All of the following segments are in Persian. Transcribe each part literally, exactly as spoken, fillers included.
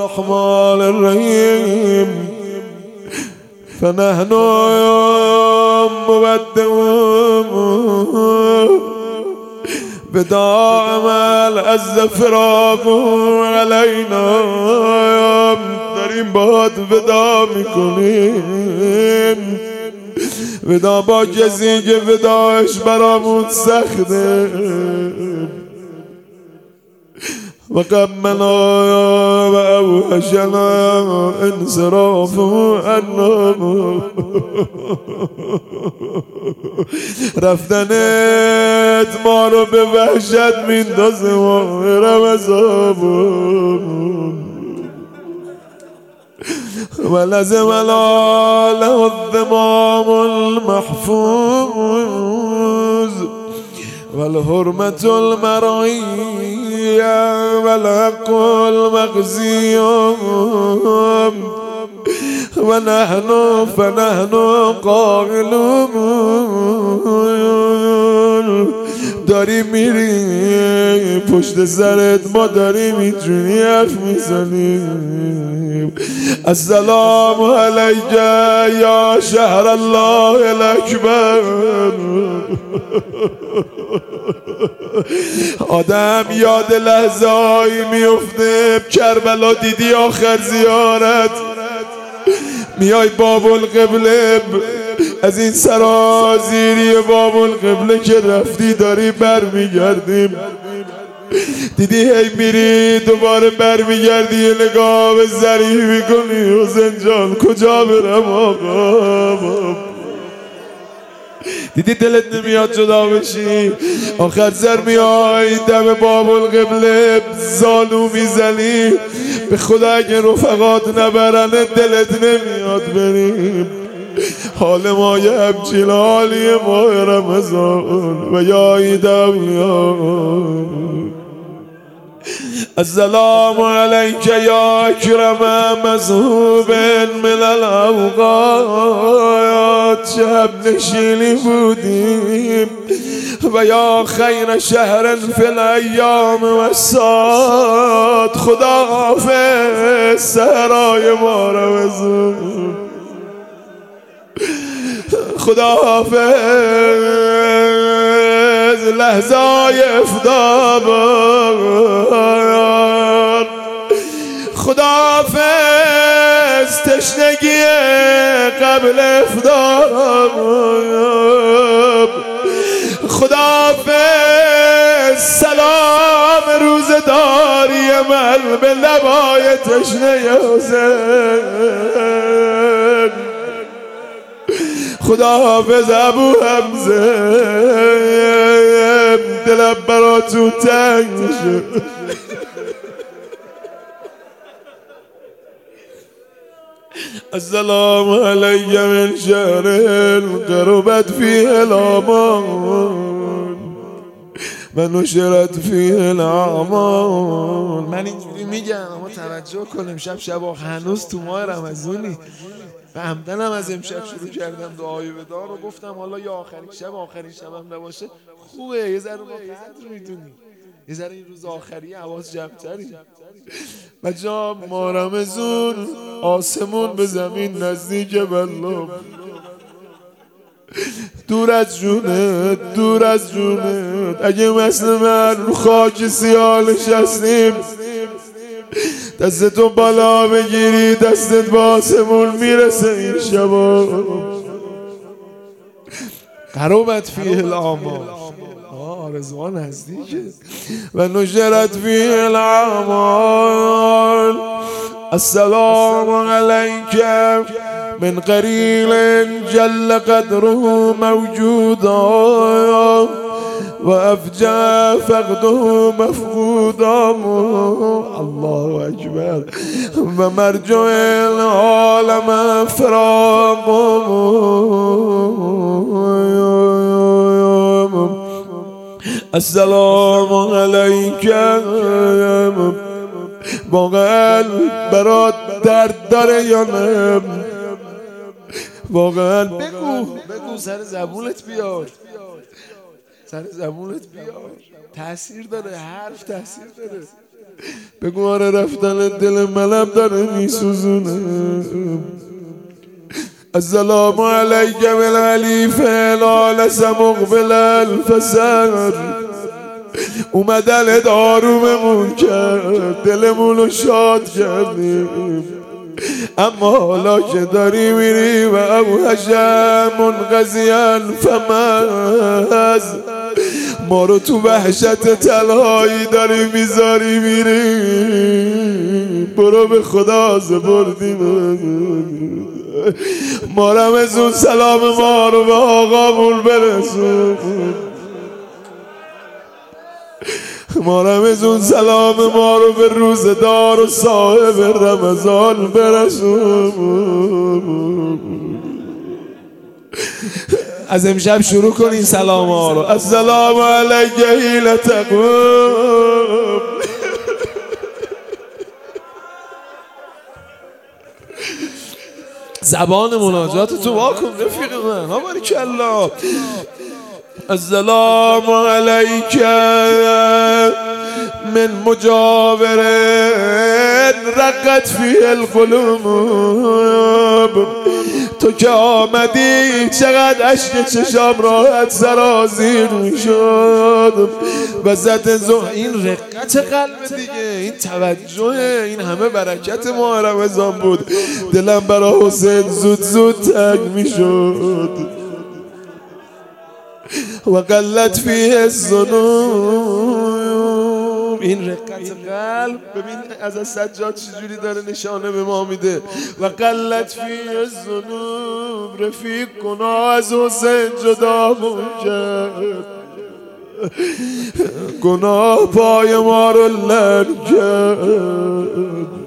الرحمن الرحيم فنحن مبدئون بداعم العز فراق علينا داریم باد ودا میکنیم ودا با کسی که وداش برامون سخته و قبلنا و اوحشنا انصراف عنا رفتنت ما رو به وحشت میندازه و رمضان ولزم له الذمام المحفوظ والحرمة المرعية والحق المغزي ونحن فنحن قائلون داری میری پشت سرت ما داری میتونی حرف میزنیم السلام علیک یا شهر الله الاکبر آدم یاد لحظه هایی میفته کربلا دیدی آخر زیارت میای باب القبله از این سرازیری باب القبله که رفتی داری بر میگردیم دیدی هی میری دوباره بر میگردی یه نگاه به ظریف میکنی حسین جان کجا برم آقا دیدی دلت نمیاد جدا بشی آخر سر میای دم باب القبله زانو میزنی به خدا اگه رفقات نبرنه دلت نمیاد بریم حال ما یه همچین حالی ماه رمضان و یا عید اولیان السلام علیک یا اکرم مذهوب من الاوقات شب نشینی بودیم و یا خیر شهر فی الایام و الساعات خدا حافظ سهرای ما رمضان خدا حافظ لحظه های افتادار خدا حافظ تشنگی قبل افطار خدا حافظ سلام روزداری من به لبای تشنه حسین خدا حافظ ابو حمزه دلم براتون تنگ شد السلام علیک من شهر قربت فیه الامان و نشرت فیه الاعمال من اینجوری میگم اما توجه کن امشب شب هنوز تو ماه رمضانی و همدن هم از امشب شروع کردم دعای ودا رو گفتم حالا یا آخرین شب آخرین شب هم نباشه خوبه یه ذره ما قدر میدونی یه ذره این روز آخری حواس جمع‌تری و جا ما رمضان آسمون به زمین نزدیک والله دور از جونت دور از جونت اگه مثل من رو خاک سیاه نشستیم دستتو بالا بگیری دستت با آسمون میرسه این شبا قربت فیه الاعمال آرزوها نزدیکه و نشرت فیه الاعمال السلام علیک من قریل جل قدره موجودا و افجع فقده مفقودا الله اکبر و مرجع العالم فراق السلام علیک واقعا برات درد داره یا نه واقعا بگو بگو سر زبونت بیار سر زبونت بیار تأثیر داره حرف تأثیر داره بگو آره رفتن دل منم داره میسوزونه. السلام علیک بالعلی فعلال سمقبل الفسر. اومدن داروممون کرد دلمونو شاد کردیم، اما حالا که داری میری و ابو هشم منقضیان فمز، ما رو تو وحشت تنهایی داری میذاری میری. برو به خدا سپردیم، ما رمزون سلام ما رو به آقامون برسون. ما رمزون سلام ما رو به روزدار و صاحب رمضان برسون. از امشب شروع کنین سلام ها رو. السلام علیک حین تقوم. زبان مناجات تو واکن رفیق من. ها باریکالله. السلام علیک من مجاور رقت فی القلوب. تو که آمدی چقدر اشک چشام راحت سرازیر میشد. وزت زه این رقت قلب دیگه، این توجه، این همه برکت ماه رمضان بود. دلم برا حسین زود زود تنگ میشد. و قلت فیه الذنوب. این رقت قلب ببین از سجاد چجوری داره نشانه به ما میده. و قلت فیه الذنوب. رفیق گناه از حسین جدا کرد، گناه پای ما رو لر کرد.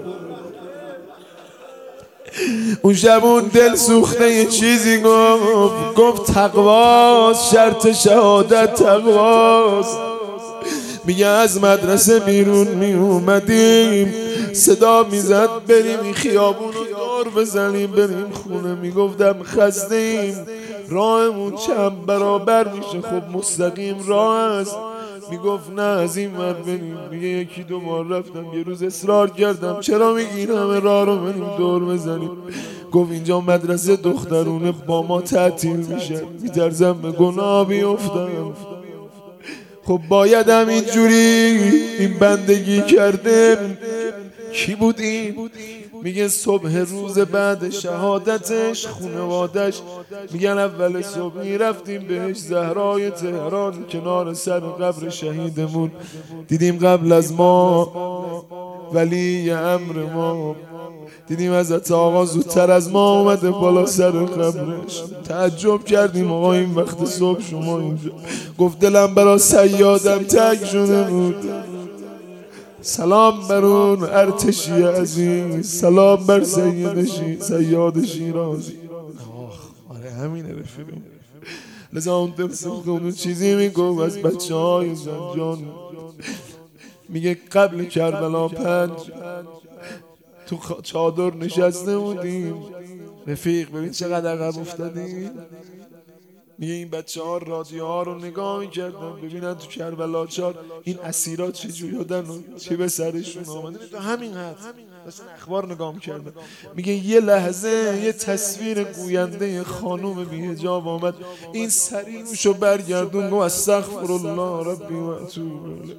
اون شب اون دل سوخته یه چیزی گفت، گفت تقواست، شرط شهادت تقواست. میگه از مدرسه بیرون می اومدیم صدا میزد بریم این خیابون رو دور بزنیم بریم خونه. میگفتم خسته ایم، راهمون چند برابر میشه. خب مستقیم راه است. میگفت نه از این ور بریم. میگه یکی دو بار رفتم، یه روز اصرار کردم چرا میگی این همه راه رو بریم دور بزنیم. گفت اینجا مدرسه دخترونه با ما تعطیل میشه، میترسم به گناه بیفتم. خب بایدم اینجوری این بندگی کرده. کی بود این؟ میگه صبح روز بعد شهادتش خونوادش میگن اول صبح میرفتیم بهش زهرای تهران کنار سر قبر شهیدمون. دیدیم قبل از ما ولی امر ما، دیدیم حضرت آقا زودتر از ما اومده بالا سر قبرش. تعجب کردیم آقا این وقت صبح شما اینجا. گفت دلم برا سیادم تنگ شده بود. سلام بر اون ارتشی عزیز، سلام بر سیدشی سیاد شیرازی. آخ آره همینه رفیقم. لذا اون دلسوخته اون چیزی میگو از بچه های زنجان. میگه قبل کربلا پنج تو چادر نشسته بودیم. رفیق ببین چقدر عقب افتادیم. میگه این بچه ها رادیو ها رو نگاه میکردن ببینن تو کربلا چار این اسیرات چه جوری شدن و چه به سرشون آمده. تو همین حد داشتن اخبار نگاه میکردن. میگه یه لحظه یه تصویر گوینده خانوم بی حجاب آمد، این سریعشو برگردون گفت استغفر الله ربی و اتوب الیه.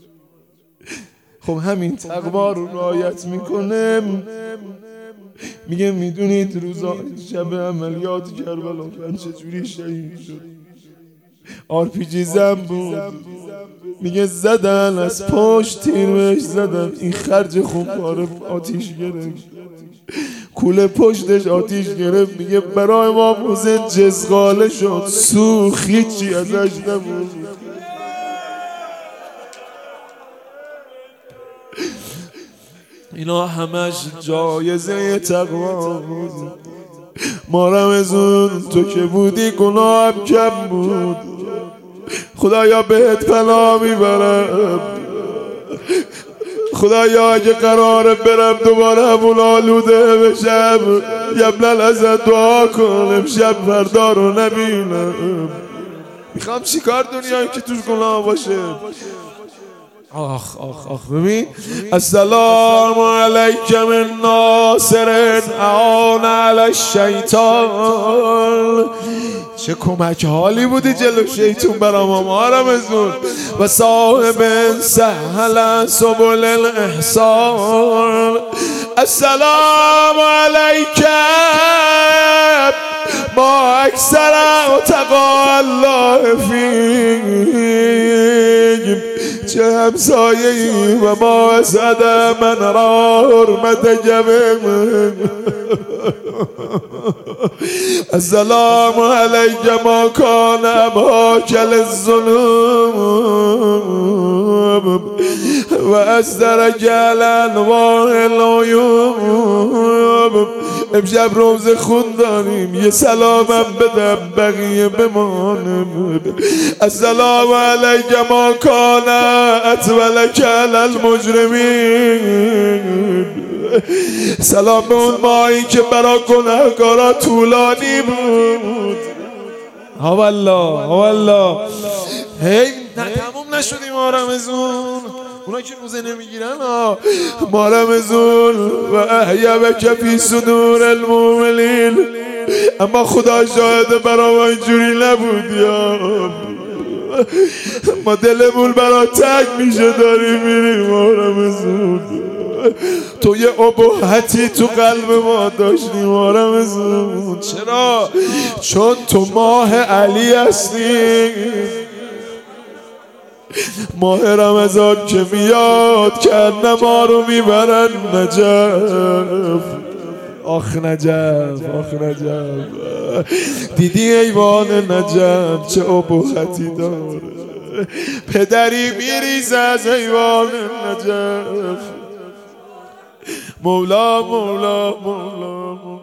خب همین تقوا رو رعایت میکنه. میگه میدونید روزا شب عملیات کربلا پنج چجوری شهید شد؟ آر پی جی زن بود. میگه زدن از پشت تیر بهش زدن، این خرج خونپاره آتیش گرفت، کوله پشتش آتیش گرفت. میگه برای امام حسین جزغاله شد، سوخ هیچی ازش نبود. اینا همش جایزه تقوا بود. ما رمضون تو که بودی گناهم کم بود. خدایا بهت پناه میبرم. خدایا اگه قراره برم دوباره همون آلوده بشم یبلل ازت دعا کن امشب فردا رو نبینم. میخوام چیکار دنیایی که توش گناه باشه؟ آخ آخ آخ ببین السلام علیک من ناصر اعان علی الشیطان. چه کمک حالی بودی جلو شیطون برام ما رمضون. و صاحب سهل سبل الاحسان. السلام علیک ما اکثر اتقا الله فیک. چه همسایه‌ای و ما اسعد من را حرمت جبه. السلام علیک ما کان ابهاک للذنوب و اصدرک علی انواع العیوب. امشب روزه خون داریم، یه سلامم بدم بقیه بمانم. السلام علیک ما کان اطولک علی المجرمین. سلام به اون ماهی که برا گناهکارا طولانی بود. ها والله ها والله. هی نه تموم نشدیم ما رمضون. اونا که روزه نمیگیرن ها. ما رمضون و احیبک فی صدور المؤمنین. اما خدا شاهد برا ما اینجوری نبود یا ما دلمون برا تنگ میشه داریم میریم ما رمضون. تو یه ابهتی تو قلب ما داشتی ما رمضون. چرا؟ چون تو ماه علی هستی. ماه رمضان که میاد که ما رو میبرن نجف. آخ نجف آخ نجف. دیدی ایوان نجف چه ابهتی داره. پدری میریزه از ایوان نجف. مولا مولا مولا مولا.